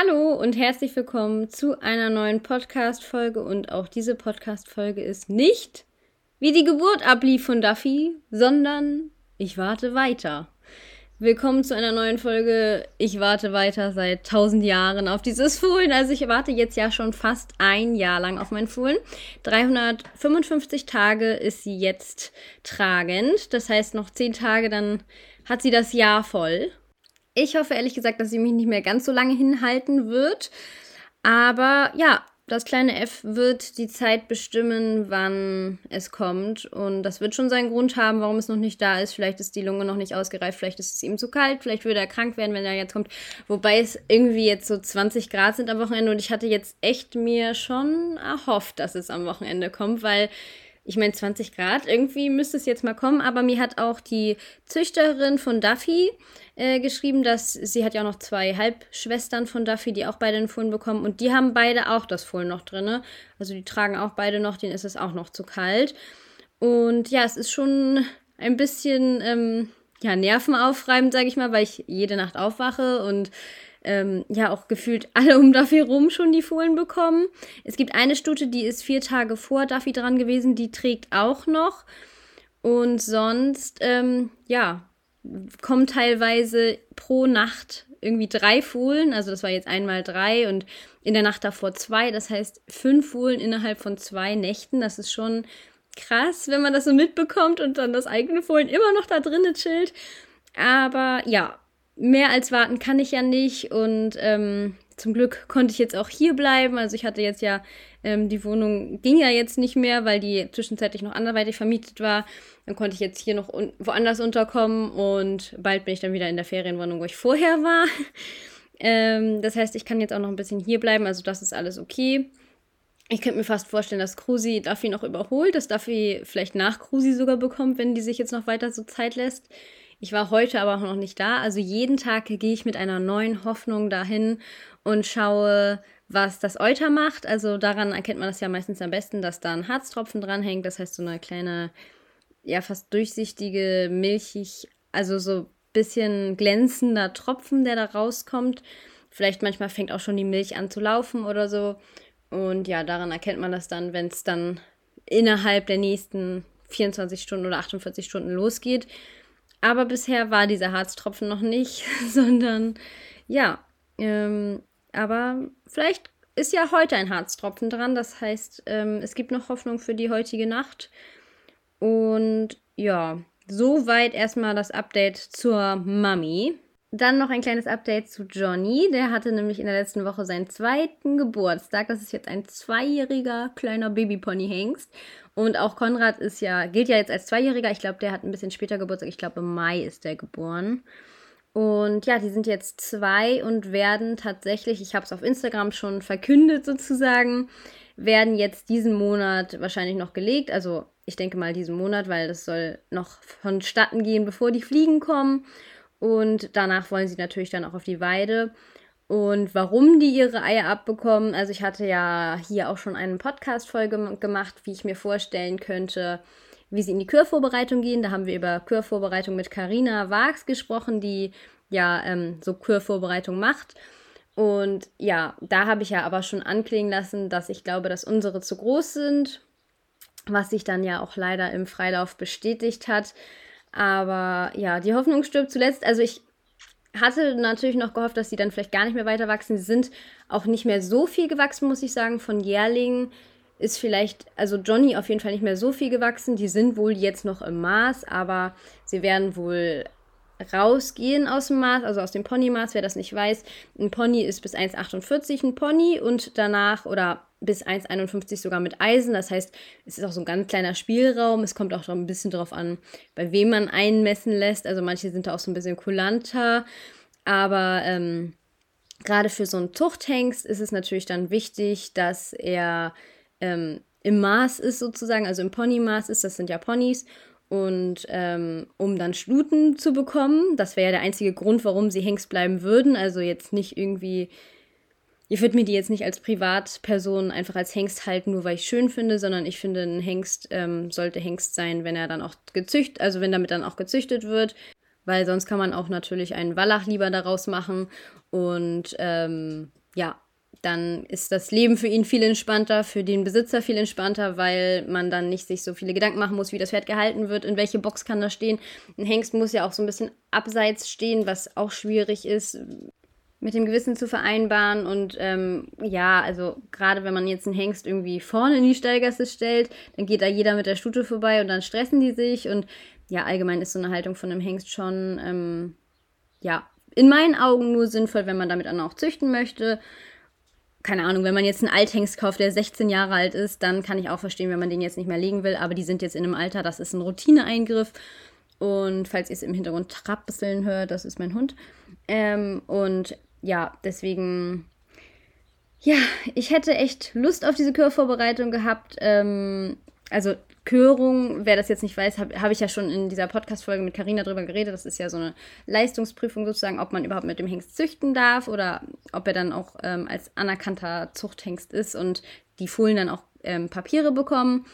Hallo und herzlich willkommen zu einer neuen Podcast-Folge. Und auch diese Podcast-Folge ist nicht, wie die Geburt ablief von Duffy, sondern ich warte weiter. Willkommen zu einer neuen Folge. Ich warte weiter seit 1000 Jahren auf dieses Fohlen. Also ich warte jetzt ja schon fast ein Jahr lang auf mein Fohlen. 355 Tage ist sie jetzt tragend. Das heißt, noch 10 Tage, dann hat sie das Jahr voll. Ich hoffe ehrlich gesagt, dass sie mich nicht mehr ganz so lange hinhalten wird. Aber ja, das kleine F wird die Zeit bestimmen, wann es kommt. Und das wird schon seinen Grund haben, warum es noch nicht da ist. Vielleicht ist die Lunge noch nicht ausgereift, vielleicht ist es ihm zu kalt, vielleicht würde er krank werden, wenn er jetzt kommt. Wobei es irgendwie jetzt so 20 Grad sind am Wochenende. Und ich hatte jetzt echt mir schon erhofft, dass es am Wochenende kommt, weil ich meine, 20 Grad, irgendwie müsste es jetzt mal kommen, aber mir hat auch die Züchterin von Duffy geschrieben, dass sie hat ja auch noch 2 Halbschwestern von Duffy, die auch beide ein Fohlen bekommen und die haben beide auch das Fohlen noch drin. Also die tragen auch beide noch, denen ist es auch noch zu kalt. Und ja, es ist schon ein bisschen nervenaufreibend, sage ich mal, weil ich jede Nacht aufwache und auch gefühlt alle um Duffy rum schon die Fohlen bekommen. Es gibt eine Stute, die ist 4 Tage vor Duffy dran gewesen, die trägt auch noch. Und sonst, kommen teilweise pro Nacht irgendwie 3 Fohlen. Also das war jetzt einmal 3 und in der Nacht davor 2. Das heißt 5 Fohlen innerhalb von 2 Nächten. Das ist schon krass, wenn man das so mitbekommt und dann das eigene Fohlen immer noch da drinnen chillt. Aber ja, mehr als warten kann ich ja nicht und zum Glück konnte ich jetzt auch hier bleiben. Also ich hatte jetzt ja, die Wohnung ging ja jetzt nicht mehr, weil die zwischenzeitlich noch anderweitig vermietet war. Dann konnte ich jetzt hier noch woanders unterkommen und bald bin ich dann wieder in der Ferienwohnung, wo ich vorher war. Das heißt, ich kann jetzt auch noch ein bisschen hier bleiben, also das ist alles okay. Ich könnte mir fast vorstellen, dass Krusi Duffy noch überholt, dass Duffy vielleicht nach Krusi sogar bekommt, wenn die sich jetzt noch weiter so Zeit lässt. Ich war heute aber auch noch nicht da. Also jeden Tag gehe ich mit einer neuen Hoffnung dahin und schaue, was das Euter macht. Also daran erkennt man das ja meistens am besten, dass da ein Harztropfen dranhängt. Das heißt so eine kleine, ja fast durchsichtige, milchig, also so ein bisschen glänzender Tropfen, der da rauskommt. Vielleicht manchmal fängt auch schon die Milch an zu laufen oder so. Und ja, daran erkennt man das dann, wenn es dann innerhalb der nächsten 24 Stunden oder 48 Stunden losgeht. Aber bisher war dieser Harztropfen noch nicht, sondern ja, aber vielleicht ist ja heute ein Harztropfen dran. Das heißt, es gibt noch Hoffnung für die heutige Nacht. Und ja, soweit erstmal das Update zur Mami. Dann noch ein kleines Update zu Johnny. Der hatte nämlich in der letzten Woche seinen 2. Geburtstag. Das ist jetzt ein 2-jähriger kleiner Babypony-Hengst. Und auch Konrad gilt ja jetzt als 2-jähriger. Ich glaube, der hat ein bisschen später Geburtstag. Ich glaube, im Mai ist der geboren. Und ja, die sind jetzt 2 und werden tatsächlich, ich habe es auf Instagram schon verkündet sozusagen, werden jetzt diesen Monat wahrscheinlich noch gelegt. Also ich denke mal diesen Monat, weil das soll noch vonstatten gehen, bevor die Fliegen kommen. Und danach wollen sie natürlich dann auch auf die Weide. Und warum die ihre Eier abbekommen, also ich hatte ja hier auch schon eine Podcast-Folge gemacht, wie ich mir vorstellen könnte, wie sie in die Kürvorbereitung gehen. Da haben wir über Kürvorbereitung mit Carina Waags gesprochen, die ja so Kürvorbereitung macht. Und ja, da habe ich ja aber schon anklingen lassen, dass ich glaube, dass unsere zu groß sind, was sich dann ja auch leider im Freilauf bestätigt hat. Aber ja, die Hoffnung stirbt zuletzt. Also ich hatte natürlich noch gehofft, dass sie dann vielleicht gar nicht mehr weiter wachsen. Sie sind auch nicht mehr so viel gewachsen, muss ich sagen. Von Jährlingen ist vielleicht, also Johnny auf jeden Fall nicht mehr so viel gewachsen. Die sind wohl jetzt noch im Maß, aber sie werden wohl rausgehen aus dem Maß, also aus dem Ponymaß, wer das nicht weiß. Ein Pony ist bis 1,48 ein Pony und danach oder bis 1,51 sogar mit Eisen. Das heißt, es ist auch so ein ganz kleiner Spielraum. Es kommt auch so ein bisschen drauf an, bei wem man einmessen lässt. Also manche sind da auch so ein bisschen kulanter. Aber gerade für so einen Zuchthengst ist es natürlich dann wichtig, dass er im Maß ist sozusagen, also im Ponymaß ist. Das sind ja Ponys. Und um dann Stuten zu bekommen, das wäre ja der einzige Grund, warum sie Hengst bleiben würden. Also jetzt nicht irgendwie, ich würde mir die jetzt nicht als Privatperson einfach als Hengst halten, nur weil ich es schön finde, sondern ich finde, ein Hengst sollte Hengst sein, wenn er dann auch also wenn damit dann auch gezüchtet wird. Weil sonst kann man auch natürlich einen Wallach lieber daraus machen. Und ja, dann ist das Leben für ihn viel entspannter, für den Besitzer viel entspannter, weil man dann nicht sich so viele Gedanken machen muss, wie das Pferd gehalten wird, in welche Box kann das stehen. Ein Hengst muss ja auch so ein bisschen abseits stehen, was auch schwierig ist, mit dem Gewissen zu vereinbaren. Und ja, also gerade wenn man jetzt einen Hengst irgendwie vorne in die Stallgasse stellt, dann geht da jeder mit der Stute vorbei und dann stressen die sich. Und ja, allgemein ist so eine Haltung von einem Hengst schon, ja, in meinen Augen nur sinnvoll, wenn man damit dann auch züchten möchte. Keine Ahnung, wenn man jetzt einen Althengst kauft, der 16 Jahre alt ist, dann kann ich auch verstehen, wenn man den jetzt nicht mehr legen will. Aber die sind jetzt in einem Alter, das ist ein Routineeingriff. Und falls ihr es im Hintergrund trapseln hört, das ist mein Hund. Und ja, deswegen, ja, ich hätte echt Lust auf diese Körvorbereitung gehabt. Also Körung, wer das jetzt nicht weiß, habe ich ja schon in dieser Podcast-Folge mit Carina drüber geredet. Das ist ja so eine Leistungsprüfung sozusagen, ob man überhaupt mit dem Hengst züchten darf oder ob er dann auch als anerkannter Zuchthengst ist und die Fohlen dann auch Papiere bekommen.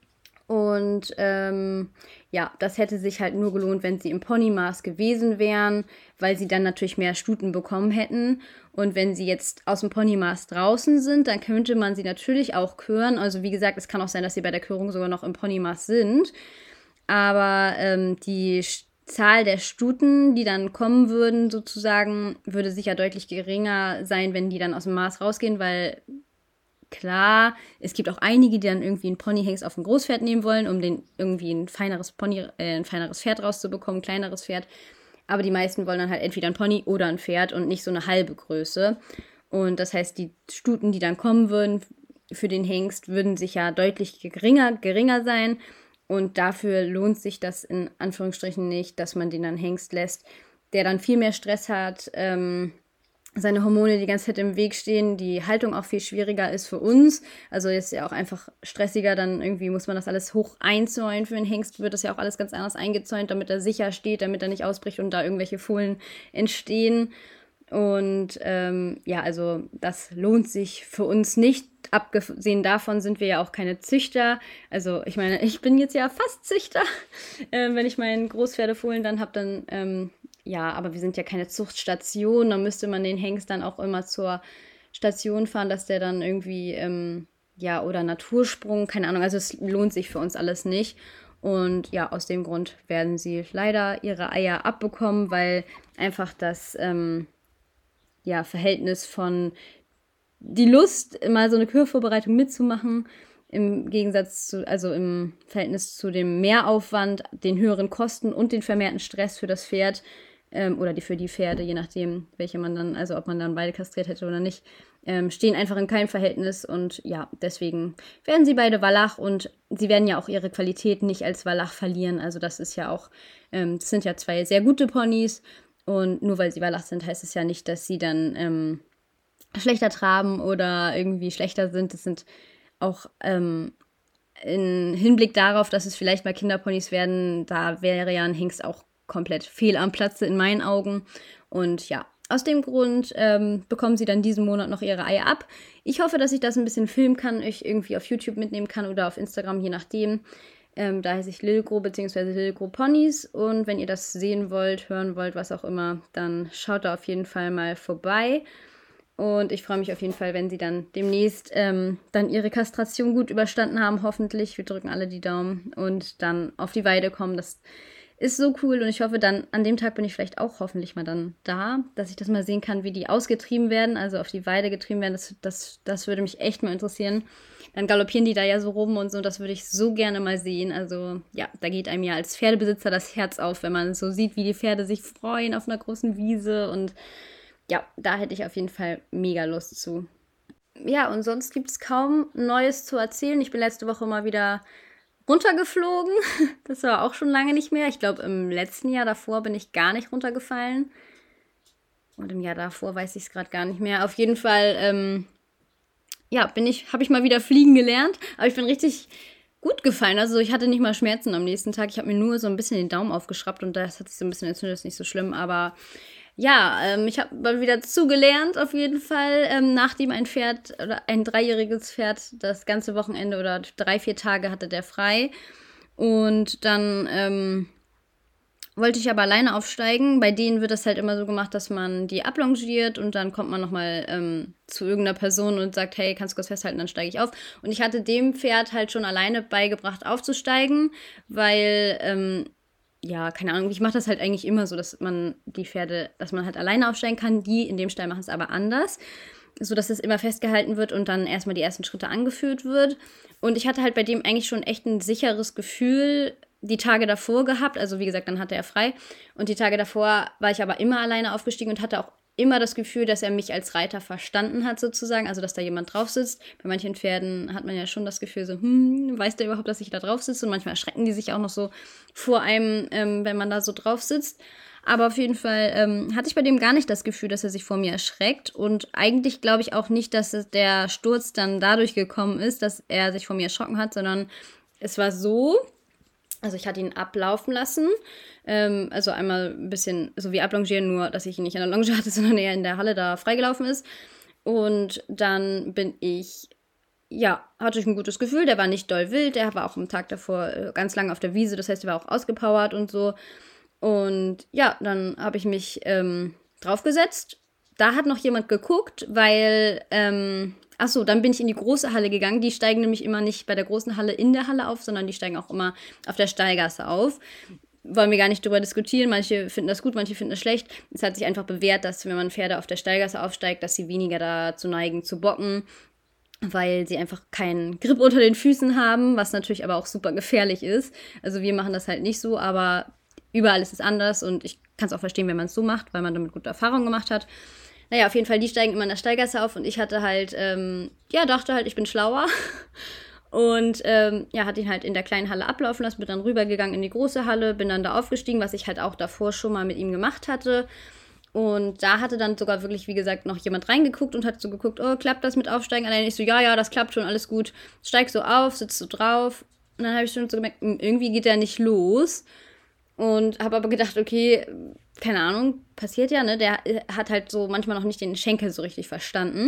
Und ja, das hätte sich halt nur gelohnt, wenn sie im Ponymaß gewesen wären, weil sie dann natürlich mehr Stuten bekommen hätten. Und wenn sie jetzt aus dem Ponymaß draußen sind, dann könnte man sie natürlich auch kören. Also wie gesagt, es kann auch sein, dass sie bei der Körung sogar noch im Ponymaß sind. Aber die Zahl der Stuten, die dann kommen würden, sozusagen, würde sicher deutlich geringer sein, wenn die dann aus dem Maß rausgehen, weil klar, es gibt auch einige, die dann irgendwie einen Ponyhengst auf ein Großpferd nehmen wollen, um den irgendwie ein feineres Pferd rauszubekommen, ein kleineres Pferd. Aber die meisten wollen dann halt entweder ein Pony oder ein Pferd und nicht so eine halbe Größe. Und das heißt, die Stuten, die dann kommen würden für den Hengst, würden sicher deutlich geringer sein. Und dafür lohnt sich das in Anführungsstrichen nicht, dass man den dann Hengst lässt, der dann viel mehr Stress hat, seine Hormone die ganze Zeit im Weg stehen, die Haltung auch viel schwieriger ist für uns. Also ist ja auch einfach stressiger, dann irgendwie muss man das alles hoch einzäunen. Für den Hengst wird das ja auch alles ganz anders eingezäunt, damit er sicher steht, damit er nicht ausbricht und da irgendwelche Fohlen entstehen. Und ja, also das lohnt sich für uns nicht. Abgesehen davon sind wir ja auch keine Züchter. Also ich meine, ich bin jetzt ja fast Züchter. Wenn ich meinen Großpferdefohlen dann habe, dann ja, aber wir sind ja keine Zuchtstation. Da müsste man den Hengst dann auch immer zur Station fahren, dass der dann irgendwie, ja, oder Natursprung, keine Ahnung. Also es lohnt sich für uns alles nicht. Und ja, aus dem Grund werden sie leider ihre Eier abbekommen, weil einfach das ja, Verhältnis von die Lust, mal so eine Kürvorbereitung mitzumachen, im Gegensatz zu, also im Verhältnis zu dem Mehraufwand, den höheren Kosten und den vermehrten Stress für das Pferd oder für die Pferde, je nachdem, welche man dann, also ob man dann beide kastriert hätte oder nicht, stehen einfach in keinem Verhältnis und ja, deswegen werden sie beide Wallach und sie werden ja auch ihre Qualität nicht als Wallach verlieren. Also das ist ja auch, das sind ja zwei sehr gute Ponys und nur weil sie Wallach sind, heißt es ja nicht, dass sie dann schlechter traben oder irgendwie schlechter sind. Das sind auch im Hinblick darauf, dass es vielleicht mal Kinderponys werden, da wäre ja ein Hengst auch komplett fehl am Platze in meinen Augen. Und ja, aus dem Grund bekommen sie dann diesen Monat noch ihre Eier ab. Ich hoffe, dass ich das ein bisschen filmen kann, euch irgendwie auf YouTube mitnehmen kann oder auf Instagram, je nachdem. Da heiße ich Lilgro bzw. Lilgro Ponys. Und wenn ihr das sehen wollt, hören wollt, was auch immer, dann schaut da auf jeden Fall mal vorbei. Und ich freue mich auf jeden Fall, wenn sie dann demnächst dann ihre Kastration gut überstanden haben, hoffentlich. Wir drücken alle die Daumen und dann auf die Weide kommen. Das ist so cool und ich hoffe dann, an dem Tag bin ich vielleicht auch hoffentlich mal dann da, dass ich das mal sehen kann, wie die ausgetrieben werden, also auf die Weide getrieben werden. Das würde mich echt mal interessieren. Dann galoppieren die da ja so rum und so, das würde ich so gerne mal sehen. Also ja, da geht einem ja als Pferdebesitzer das Herz auf, wenn man so sieht, wie die Pferde sich freuen auf einer großen Wiese und ja, da hätte ich auf jeden Fall mega Lust zu. Ja, und sonst gibt es kaum Neues zu erzählen. Ich bin letzte Woche mal wieder runtergeflogen. Das war auch schon lange nicht mehr. Ich glaube, im letzten Jahr davor bin ich gar nicht runtergefallen. Und im Jahr davor weiß ich es gerade gar nicht mehr. Auf jeden Fall, ja, habe ich mal wieder fliegen gelernt. Aber ich bin richtig gut gefallen. Also ich hatte nicht mal Schmerzen am nächsten Tag. Ich habe mir nur so ein bisschen den Daumen aufgeschraubt und das hat sich so ein bisschen entzündet. Das ist nicht so schlimm, aber ja, ich habe mal wieder zugelernt, auf jeden Fall, nachdem ein Pferd oder ein 3-jähriges Pferd das ganze Wochenende oder 3-4 Tage hatte der frei. Und dann wollte ich aber alleine aufsteigen. Bei denen wird das halt immer so gemacht, dass man die ablongiert und dann kommt man nochmal zu irgendeiner Person und sagt, hey, kannst du kurz festhalten, dann steige ich auf. Und ich hatte dem Pferd halt schon alleine beigebracht, aufzusteigen, weil, ja, keine Ahnung, ich mache das halt eigentlich immer so, dass man die Pferde, dass man halt alleine aufsteigen kann. Die in dem Stall machen es aber anders, so dass es immer festgehalten wird und dann erstmal die ersten Schritte angeführt wird. Und ich hatte halt bei dem eigentlich schon echt ein sicheres Gefühl die Tage davor gehabt. Also wie gesagt, dann hatte er frei. Und die Tage davor war ich aber immer alleine aufgestiegen und hatte auch immer das Gefühl, dass er mich als Reiter verstanden hat sozusagen. Also dass da jemand drauf sitzt. Bei manchen Pferden hat man ja schon das Gefühl so, weiß der überhaupt, dass ich da drauf sitze? Und manchmal erschrecken die sich auch noch so vor einem, wenn man da so drauf sitzt. Aber auf jeden Fall hatte ich bei dem gar nicht das Gefühl, dass er sich vor mir erschreckt. Und eigentlich glaube ich auch nicht, dass der Sturz dann dadurch gekommen ist, dass er sich vor mir erschrocken hat, sondern es war so, also ich hatte ihn ablaufen lassen, also einmal ein bisschen so wie ablongieren, nur dass ich ihn nicht an der Longe hatte, sondern eher in der Halle da freigelaufen ist. Und dann bin ich, ja, hatte ich ein gutes Gefühl, der war nicht doll wild, der war auch am Tag davor ganz lange auf der Wiese, das heißt, der war auch ausgepowert und so. Und ja, dann habe ich mich draufgesetzt. Da hat noch jemand geguckt, weil, achso, dann bin ich in die große Halle gegangen. Die steigen nämlich immer nicht bei der großen Halle in der Halle auf, sondern die steigen auch immer auf der Stallgasse auf. Wollen wir gar nicht drüber diskutieren. Manche finden das gut, manche finden das schlecht. Es hat sich einfach bewährt, dass wenn man Pferde auf der Stallgasse aufsteigt, dass sie weniger dazu neigen zu bocken, weil sie einfach keinen Grip unter den Füßen haben, was natürlich aber auch super gefährlich ist. Also wir machen das halt nicht so, aber überall ist es anders und ich kann es auch verstehen, wenn man es so macht, weil man damit gute Erfahrungen gemacht hat. Naja, auf jeden Fall, die steigen immer in der Stallgasse auf und ich hatte halt, dachte halt, ich bin schlauer. Und hatte ihn halt in der kleinen Halle ablaufen lassen, bin dann rübergegangen in die große Halle, bin dann da aufgestiegen, was ich halt auch davor schon mal mit ihm gemacht hatte. Und da hatte dann sogar wirklich, wie gesagt, noch jemand reingeguckt und hat so geguckt, oh, klappt das mit Aufsteigen? Allein ich so, ja, das klappt schon, alles gut. Steig so auf, sitzt so drauf. Und dann habe ich schon so gemerkt, irgendwie geht der nicht los. Und habe aber gedacht, okay, keine Ahnung, passiert ja, ne? Der hat halt so manchmal noch nicht den Schenkel so richtig verstanden.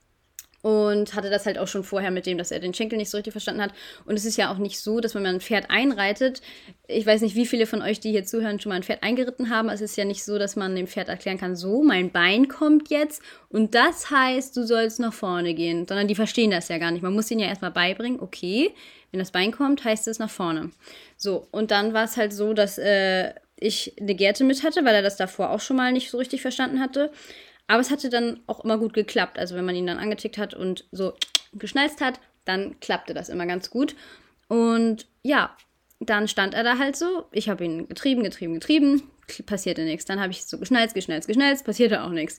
Und hatte das halt auch schon vorher mit dem, dass er den Schenkel nicht so richtig verstanden hat. Und es ist ja auch nicht so, dass wenn man ein Pferd einreitet, ich weiß nicht, wie viele von euch, die hier zuhören, schon mal ein Pferd eingeritten haben. Es ist ja nicht so, dass man dem Pferd erklären kann, so, mein Bein kommt jetzt und das heißt, du sollst nach vorne gehen. Sondern die verstehen das ja gar nicht. Man muss ihnen ja erstmal beibringen, okay, wenn das Bein kommt, heißt es nach vorne. So, und dann war es halt so, dass ich eine Gerte mit hatte, weil er das davor auch schon mal nicht so richtig verstanden hatte. Aber es hatte dann auch immer gut geklappt. Also wenn man ihn dann angetickt hat und so geschnalzt hat, dann klappte das immer ganz gut. Und ja, dann stand er da halt so. Ich habe ihn getrieben, passierte nichts. Dann habe ich so geschnalzt, passierte auch nichts.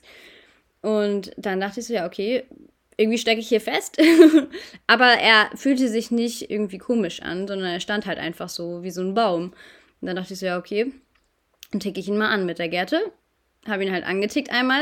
Und dann dachte ich so, ja, okay, irgendwie stecke ich hier fest. Aber er fühlte sich nicht irgendwie komisch an, sondern er stand halt einfach so wie so ein Baum. Und dann dachte ich so, ja, okay, dann ticke ich ihn mal an mit der Gerte. Habe ihn halt angetickt einmal.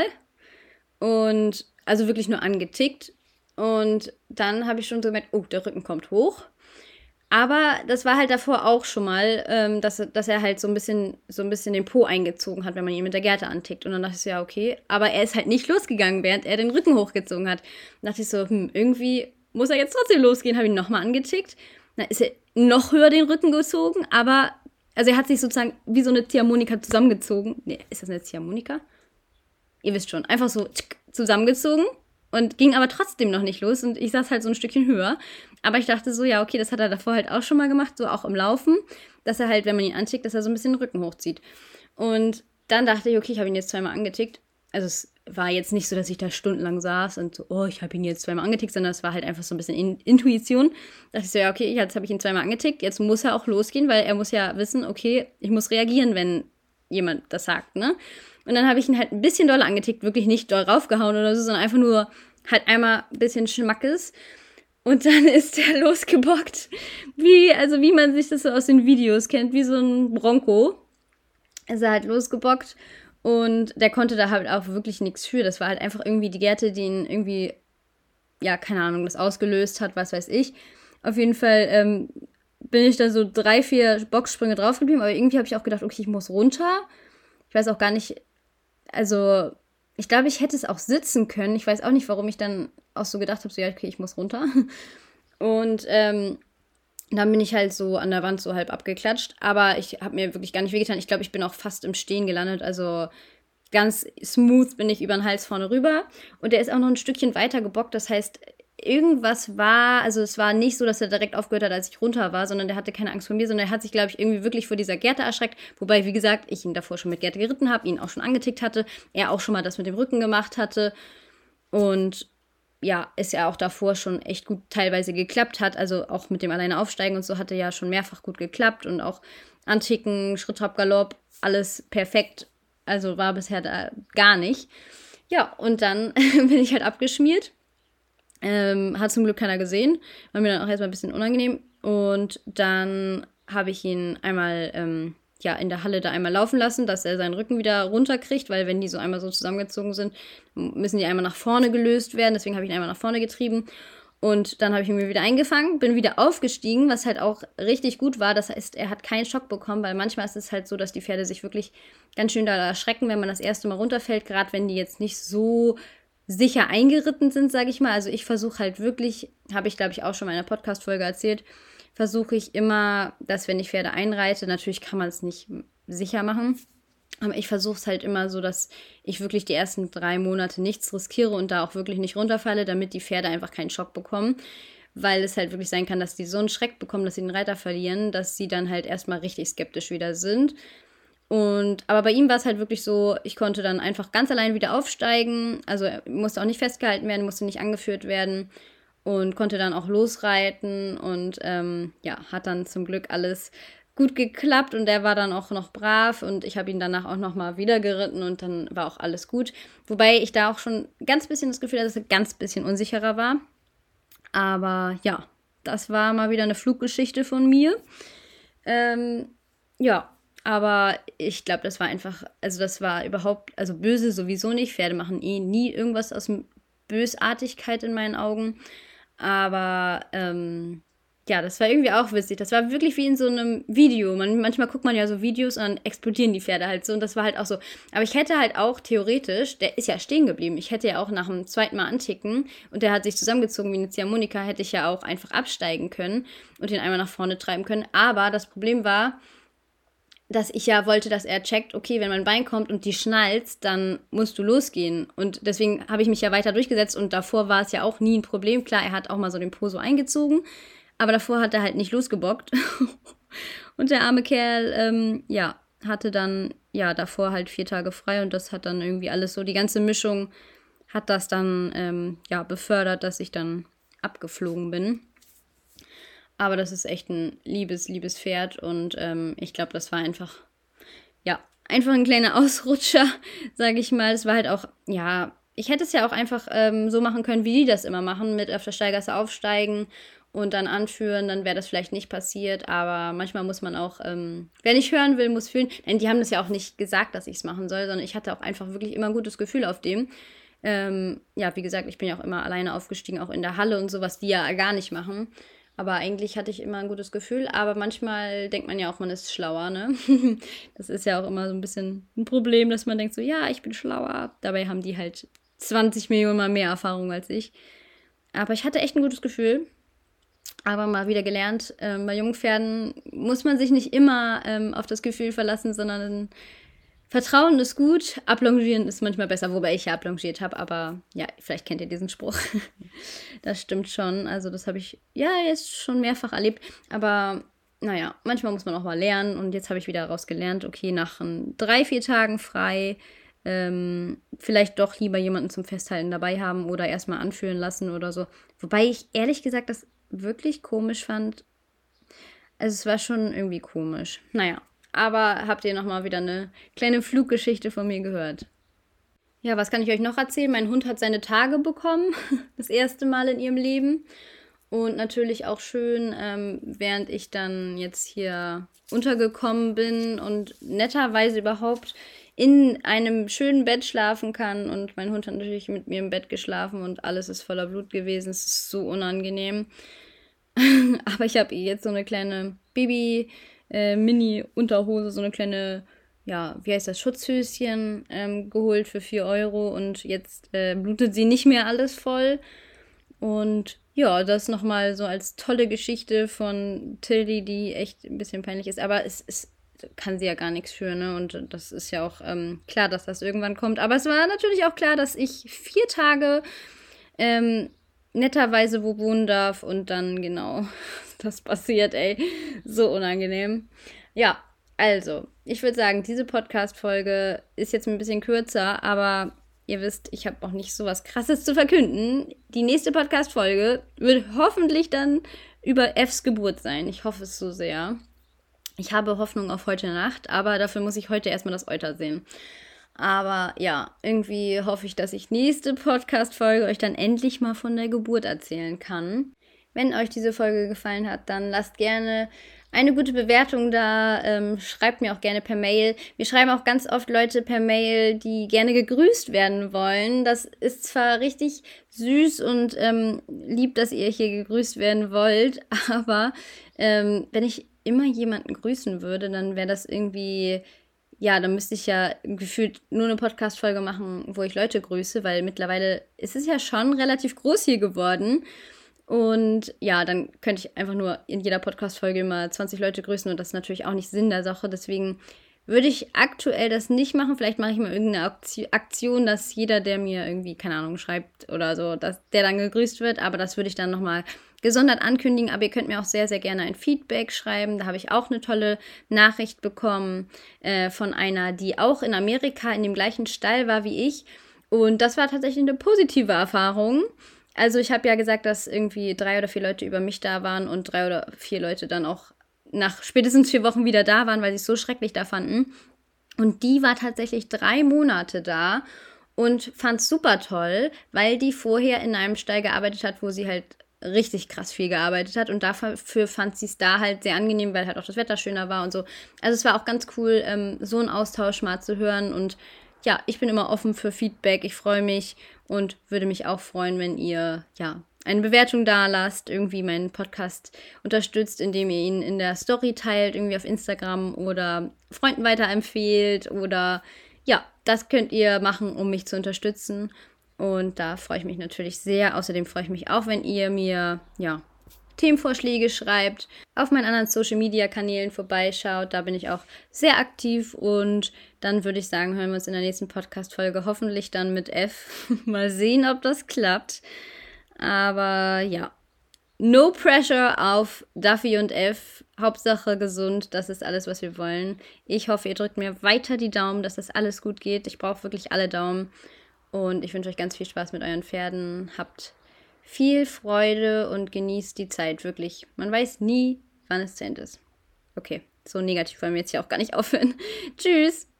Und also wirklich nur angetickt. Und dann habe ich schon so gemerkt, oh, der Rücken kommt hoch. Aber das war halt davor auch schon mal, dass er halt so ein bisschen den Po eingezogen hat, wenn man ihn mit der Gerte antickt. Und dann dachte ich so, ja, okay. Aber er ist halt nicht losgegangen, während er den Rücken hochgezogen hat. Dann dachte ich so, irgendwie muss er jetzt trotzdem losgehen. Habe ihn nochmal angetickt. Dann ist er noch höher den Rücken gezogen. Aber, also er hat sich sozusagen wie so eine Ziehharmonika zusammengezogen. Nee, ist das eine Ziehharmonika? Ihr wisst schon, einfach so zusammengezogen und ging aber trotzdem noch nicht los und ich saß halt so ein Stückchen höher. Aber ich dachte so, ja, okay, das hat er davor halt auch schon mal gemacht, so auch im Laufen, dass er halt, wenn man ihn antickt, dass er so ein bisschen den Rücken hochzieht. Und dann dachte ich, okay, ich habe ihn jetzt zweimal angetickt. Also es war jetzt nicht so, dass ich da stundenlang saß und so, oh, ich habe ihn jetzt zweimal angetickt, sondern es war halt einfach so ein bisschen Intuition. Da dachte ich so, ja, okay, jetzt habe ich ihn zweimal angetickt, jetzt muss er auch losgehen, weil er muss ja wissen, okay, ich muss reagieren, wenn jemand das sagt, ne? Und dann habe ich ihn halt ein bisschen doll angetickt, wirklich nicht doll raufgehauen oder so, sondern einfach nur halt einmal ein bisschen Schmackes. Und dann ist der losgebockt, wie man sich das so aus den Videos kennt, wie so ein Bronco. Ist er halt losgebockt und der konnte da halt auch wirklich nichts für. Das war halt einfach irgendwie die Gerte, die ihn irgendwie, ja, keine Ahnung, das ausgelöst hat, was weiß ich. Auf jeden Fall bin ich da so 3-4 Boxsprünge drauf geblieben, aber irgendwie habe ich auch gedacht, okay, ich muss runter. Ich weiß auch gar nicht, also ich glaube, ich hätte es auch sitzen können. Ich weiß auch nicht, warum ich dann auch so gedacht habe, so ja, okay, ich muss runter. Und Dann bin ich halt so an der Wand so halb abgeklatscht, aber ich habe mir wirklich gar nicht wehgetan. Ich glaube, ich bin auch fast im Stehen gelandet, also ganz smooth bin ich über den Hals vorne rüber. Und der ist auch noch ein Stückchen weiter gebockt, das heißt, irgendwas war, also es war nicht so, dass er direkt aufgehört hat, als ich runter war, sondern der hatte keine Angst vor mir, sondern er hat sich, glaube ich, irgendwie wirklich vor dieser Gerte erschreckt. Wobei, wie gesagt, ich ihn davor schon mit Gerte geritten habe, ihn auch schon angetickt hatte, er auch schon mal das mit dem Rücken gemacht hatte. Und ja, es ja auch davor schon echt gut teilweise geklappt hat. Also auch mit dem alleine aufsteigen und so hatte ja schon mehrfach gut geklappt und auch Anticken, Schritt, Trab, Galopp, alles perfekt. Also war bisher da gar nicht. Ja, und dann bin ich halt abgeschmiert. Hat zum Glück keiner gesehen. War mir dann auch erstmal ein bisschen unangenehm. Und dann habe ich ihn einmal in der Halle da einmal laufen lassen, dass er seinen Rücken wieder runterkriegt, weil wenn die so einmal so zusammengezogen sind, müssen die einmal nach vorne gelöst werden. Deswegen habe ich ihn einmal nach vorne getrieben. Und dann habe ich ihn mir wieder eingefangen, bin wieder aufgestiegen, was halt auch richtig gut war. Das heißt, er hat keinen Schock bekommen, weil manchmal ist es halt so, dass die Pferde sich wirklich ganz schön da erschrecken, wenn man das erste Mal runterfällt, gerade wenn die jetzt nicht so sicher eingeritten sind, sage ich mal. Also ich versuche halt wirklich, habe ich glaube ich auch schon in meiner Podcast-Folge erzählt, versuche ich immer, dass wenn ich Pferde einreite, natürlich kann man es nicht sicher machen, aber ich versuche es halt immer so, dass ich wirklich die ersten 3 Monate nichts riskiere und da auch wirklich nicht runterfalle, damit die Pferde einfach keinen Schock bekommen, weil es halt wirklich sein kann, dass die so einen Schreck bekommen, dass sie den Reiter verlieren, dass sie dann halt erstmal richtig skeptisch wieder sind. Aber bei ihm war es halt wirklich so, ich konnte dann einfach ganz allein wieder aufsteigen, also er musste auch nicht festgehalten werden, musste nicht angeführt werden und konnte dann auch losreiten und hat dann zum Glück alles gut geklappt und er war dann auch noch brav und ich habe ihn danach auch nochmal wieder geritten und dann war auch alles gut. Wobei ich da auch schon ganz bisschen das Gefühl hatte, dass er ganz bisschen unsicherer war. Aber ja, das war mal wieder eine Fluggeschichte von mir. Aber ich glaube, das war einfach, also das war überhaupt, also böse sowieso nicht. Pferde machen nie irgendwas aus Bösartigkeit in meinen Augen. Aber das war irgendwie auch witzig. Das war wirklich wie in so einem Video. Manchmal guckt man ja so Videos und dann explodieren die Pferde halt so. Und das war halt auch so. Aber ich hätte halt auch theoretisch, der ist ja stehen geblieben. Ich hätte ja auch nach dem zweiten Mal anticken und der hat sich zusammengezogen wie eine Ziehharmonika, hätte ich ja auch einfach absteigen können und den einmal nach vorne treiben können. Aber das Problem war, dass ich ja wollte, dass er checkt, okay, wenn mein Bein kommt und die schnalzt, dann musst du losgehen. Und deswegen habe ich mich ja weiter durchgesetzt und davor war es ja auch nie ein Problem. Klar, er hat auch mal so den Po so eingezogen, aber davor hat er halt nicht losgebockt. Und der arme Kerl, hatte dann, davor halt 4 Tage frei und das hat dann irgendwie alles so, die ganze Mischung hat das dann, befördert, dass ich dann abgeflogen bin. Aber das ist echt ein liebes Pferd und ich glaube, das war einfach ein kleiner Ausrutscher, sage ich mal. Es war halt auch, ich hätte es ja auch einfach so machen können, wie die das immer machen, mit auf der Steigasse aufsteigen und dann anführen, dann wäre das vielleicht nicht passiert, aber manchmal muss man auch, wer nicht hören will, muss fühlen. Denn die haben das ja auch nicht gesagt, dass ich es machen soll, sondern ich hatte auch einfach wirklich immer ein gutes Gefühl auf dem. Wie gesagt, ich bin ja auch immer alleine aufgestiegen, auch in der Halle und sowas, die ja gar nicht machen. Aber eigentlich hatte ich immer ein gutes Gefühl. Aber manchmal denkt man ja auch, man ist schlauer, ne? Das ist ja auch immer so ein bisschen ein Problem, dass man denkt so, ja, ich bin schlauer. Dabei haben die halt 20 Millionen Mal mehr Erfahrung als ich. Aber ich hatte echt ein gutes Gefühl. Aber mal wieder gelernt, bei Jungpferden muss man sich nicht immer auf das Gefühl verlassen, sondern Vertrauen ist gut, ablongieren ist manchmal besser, wobei ich ja ablongiert habe, aber ja, vielleicht kennt ihr diesen Spruch. Das stimmt schon, also das habe ich jetzt schon mehrfach erlebt, aber naja, manchmal muss man auch mal lernen und jetzt habe ich wieder daraus gelernt, okay, nach 3-4 Tagen frei, vielleicht doch lieber jemanden zum Festhalten dabei haben oder erstmal anführen lassen oder so. Wobei ich ehrlich gesagt das wirklich komisch fand. Also es war schon irgendwie komisch. Naja. Aber habt ihr nochmal wieder eine kleine Fluggeschichte von mir gehört? Ja, was kann ich euch noch erzählen? Mein Hund hat seine Tage bekommen, das erste Mal in ihrem Leben. Und natürlich auch schön, während ich dann jetzt hier untergekommen bin und netterweise überhaupt in einem schönen Bett schlafen kann. Und mein Hund hat natürlich mit mir im Bett geschlafen und alles ist voller Blut gewesen. Es ist so unangenehm. Aber ich habe ihr jetzt so eine kleine Mini-Unterhose, so eine kleine, wie heißt das, Schutzhöschen geholt für 4 € und jetzt blutet sie nicht mehr alles voll und Ja, das nochmal so als tolle Geschichte von Tilly, die echt ein bisschen peinlich ist. Aber es kann sie ja gar nichts für, ne? Und das ist ja auch klar, dass das irgendwann kommt. Aber es war natürlich auch klar, dass ich 4 Tage ähm, netterweise wo wohnen darf und dann genau das passiert, ey. So unangenehm. Ja, also, ich würde sagen, diese Podcast-Folge ist jetzt ein bisschen kürzer, aber ihr wisst, ich habe auch nicht so was Krasses zu verkünden. Die nächste Podcast-Folge wird hoffentlich dann über Fs Geburt sein. Ich hoffe es so sehr. Ich habe Hoffnung auf heute Nacht, aber dafür muss ich heute erstmal das Euter sehen. Aber ja, irgendwie hoffe ich, dass ich nächste Podcast-Folge euch dann endlich mal von der Geburt erzählen kann. Wenn euch diese Folge gefallen hat, dann lasst gerne eine gute Bewertung da. Schreibt mir auch gerne per Mail. Mir schreiben auch ganz oft Leute per Mail, die gerne gegrüßt werden wollen. Das ist zwar richtig süß und lieb, dass ihr hier gegrüßt werden wollt, aber wenn ich immer jemanden grüßen würde, dann wäre das irgendwie, ja, dann müsste ich ja gefühlt nur eine Podcast-Folge machen, wo ich Leute grüße, weil mittlerweile ist es ja schon relativ groß hier geworden. Und ja, dann könnte ich einfach nur in jeder Podcast-Folge immer 20 Leute grüßen und das ist natürlich auch nicht Sinn der Sache. Deswegen würde ich aktuell das nicht machen. Vielleicht mache ich mal irgendeine Aktion, dass jeder, der mir irgendwie, keine Ahnung, schreibt oder so, dass der dann gegrüßt wird. Aber das würde ich dann nochmal gesondert ankündigen. Aber ihr könnt mir auch sehr, sehr gerne ein Feedback schreiben. Da habe ich auch eine tolle Nachricht bekommen von einer, die auch in Amerika in dem gleichen Stall war wie ich. Und das war tatsächlich eine positive Erfahrung. Also ich habe ja gesagt, dass irgendwie 3 oder 4 Leute über mich da waren und 3 oder 4 Leute dann auch nach spätestens 4 Wochen wieder da waren, weil sie es so schrecklich da fanden. Und die war tatsächlich 3 Monate da und fand es super toll, weil die vorher in einem Stall gearbeitet hat, wo sie halt richtig krass viel gearbeitet hat. Und dafür fand sie es da halt sehr angenehm, weil halt auch das Wetter schöner war und so. Also es war auch ganz cool, so einen Austausch mal zu hören. Und ja, ich bin immer offen für Feedback. Ich freue mich und würde mich auch freuen, wenn ihr, ja, eine Bewertung da lasst, irgendwie meinen Podcast unterstützt, indem ihr ihn in der Story teilt, irgendwie auf Instagram oder Freunden weiterempfehlt oder ja, das könnt ihr machen, um mich zu unterstützen und da freue ich mich natürlich sehr. Außerdem freue ich mich auch, wenn ihr mir, ja, Themenvorschläge schreibt, auf meinen anderen Social-Media-Kanälen vorbeischaut. Da bin ich auch sehr aktiv und dann würde ich sagen, hören wir uns in der nächsten Podcast-Folge hoffentlich dann mit F. Mal sehen, ob das klappt. Aber ja, no pressure auf Duffy und F. Hauptsache gesund, das ist alles, was wir wollen. Ich hoffe, ihr drückt mir weiter die Daumen, dass das alles gut geht. Ich brauche wirklich alle Daumen. Und ich wünsche euch ganz viel Spaß mit euren Pferden. Habt viel Freude und genießt die Zeit, wirklich. Man weiß nie, wann es zu Ende ist. Okay, so negativ wollen wir jetzt hier auch gar nicht aufhören. Tschüss!